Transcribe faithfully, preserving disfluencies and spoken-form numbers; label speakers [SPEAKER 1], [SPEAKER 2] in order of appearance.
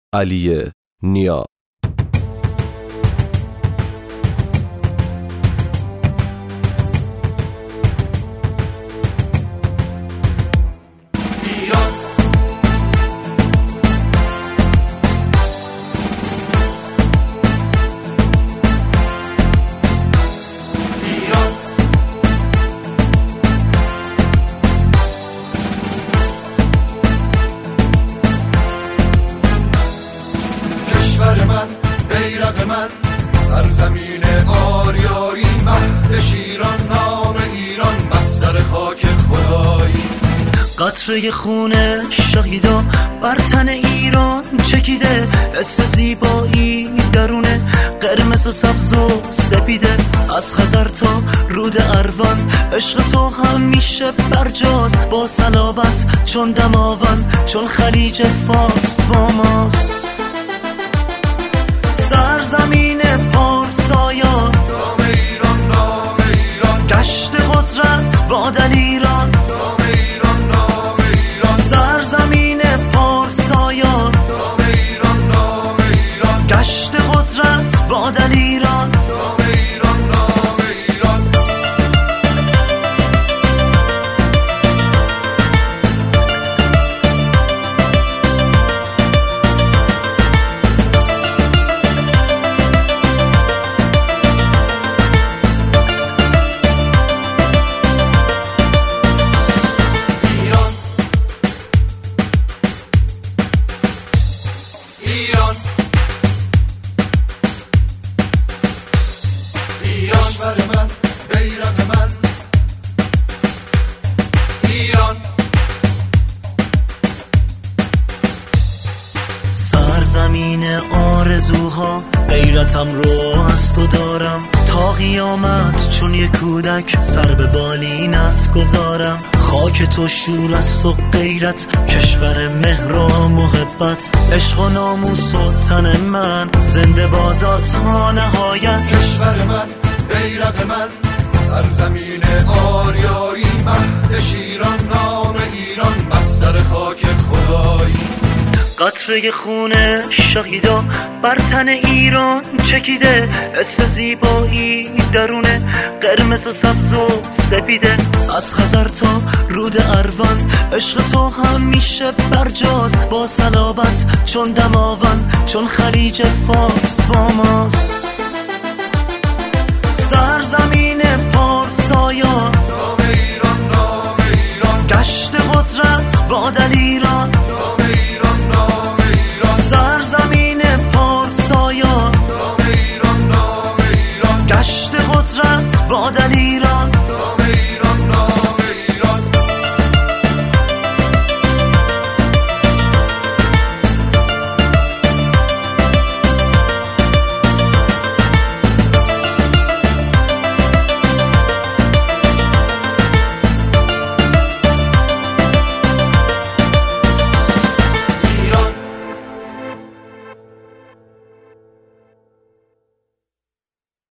[SPEAKER 1] علی نیا.
[SPEAKER 2] من بیرق من سرزمین آریایی مهد شیران نام ایران بستر خاک خدایی
[SPEAKER 3] قطره خون شهیدا بر تن ایران چکیده حس زیبایی درونه قرمز و سبز و سپیده از خزر تا رود اروان عشق تو همیشه برجاست با صلابت چون دماوند چون خلیج فارس با ماست سرزمین پارسایان
[SPEAKER 2] نام ایران نام ایران
[SPEAKER 3] گشت قدرت با دلیران
[SPEAKER 2] نام ایران نام ایران
[SPEAKER 3] سرزمین پارسایان
[SPEAKER 2] نام ایران نام ایران
[SPEAKER 3] گشت قدرت با دلیران
[SPEAKER 2] نام ایران نام ایران ایران کشور من بیرق من ایران
[SPEAKER 3] سرزمین آرزوها غیرتم رو از تو دارم تا قیامت چون یک کودک سر به بالینت گذارم خاک تو شور است و غیرت کشور مهر و محبت عشق و ناموس و تن من زنده بادا تا نهایت
[SPEAKER 2] کشور من بیرق من سرزمین آریایی مهد شیران نام ایران بستر خاک خدایی
[SPEAKER 3] قطره خون شهیدا بر تن ایران چکیده حس زیبایی درونه قرمز و سبز و سپیده از خزر تا رود اروان عشق تو همیشه برجاست با صلابت چون دماوند چون خلیج فارس با ماست سرزمین پارسایان
[SPEAKER 2] نام ایران نام ایران
[SPEAKER 3] گشت قدرت با دلیران